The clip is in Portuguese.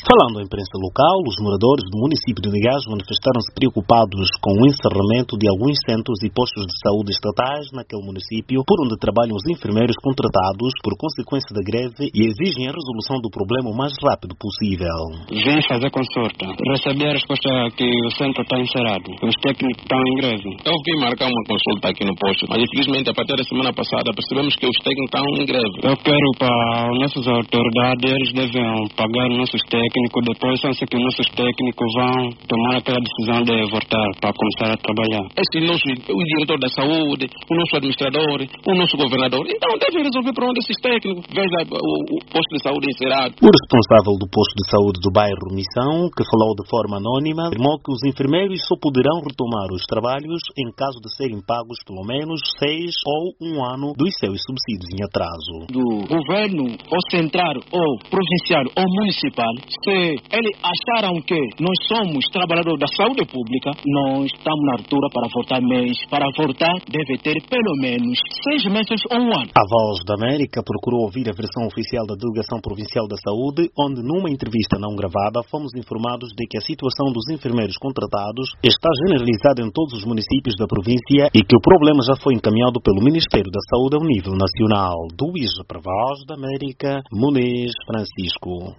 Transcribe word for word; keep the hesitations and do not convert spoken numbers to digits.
Falando à imprensa local, os moradores do município de Negás manifestaram-se preocupados com o encerramento de alguns centros e postos de saúde estatais naquele município, por onde trabalham os enfermeiros contratados por consequência da greve e exigem a resolução do problema o mais rápido possível. Vem fazer consulta. Recebi a resposta que o centro está encerrado. Os técnicos estão em greve. Eu vim marcar uma consulta aqui no posto, mas infelizmente a partir da semana passada percebemos que os técnicos estão em greve. Eu quero para as nossas autoridades, eles devem pagar nossos técnicos. Depois, antes que nossos técnicos vão tomar aquela decisão de voltar para começar a trabalhar. Esse nosso, o diretor da saúde, o nosso administrador, o nosso governador, então deve resolver para onde esses técnicos. Veja o, o posto de saúde encerrado. O responsável do posto de saúde do bairro Missão, que falou de forma anônima, afirmou que os enfermeiros só poderão retomar os trabalhos em caso de serem pagos pelo menos seis ou um ano dos seus subsídios em atraso. Do governo, ou central, ou provincial, ou municipal, se eles acharam que nós somos trabalhadores da saúde pública, nós estamos na altura para votar mês. Para votar, deve ter pelo menos seis meses ou um ano. A Voz da América procurou ouvir a versão oficial da Delegação Provincial da Saúde, onde, numa entrevista não gravada, fomos informados de que a situação dos enfermeiros contratados está generalizada em todos os municípios da província e que o problema já foi encaminhado pelo Ministério da Saúde ao nível nacional. Do I J para a Voz da América, Muniz Francisco.